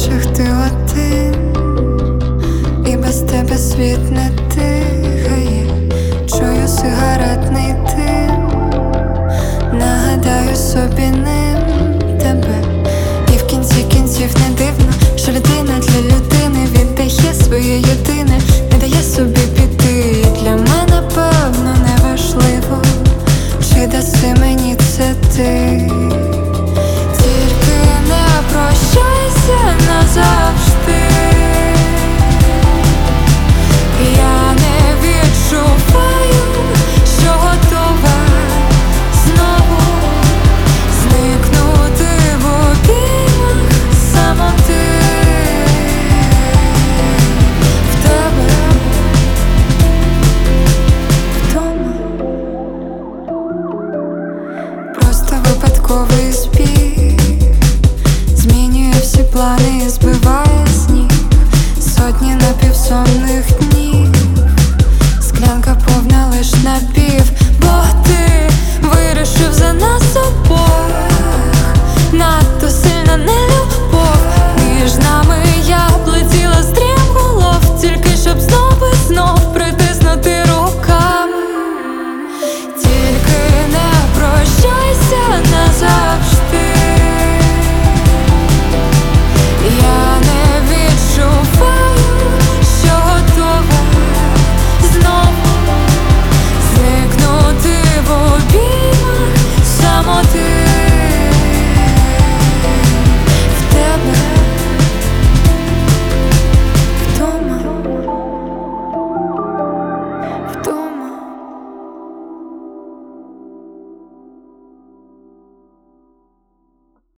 очах ти один, і без тебе світ не дихає. Чую сигаретний дим, нагадаю собі ним тебе. І в кінці кінців не дивно, що людина для людини віддає своє єдине, не дає собі піти. І для мене певно неважливо, чи даси мені це ти. Тільки не прощайся назавжди. Я не відчуваю, що готова знову зникнути в обіймах самоти. В тебе вдома просто випадковий збіг змінює всі плани і збиває сніг. Сотні напівсонних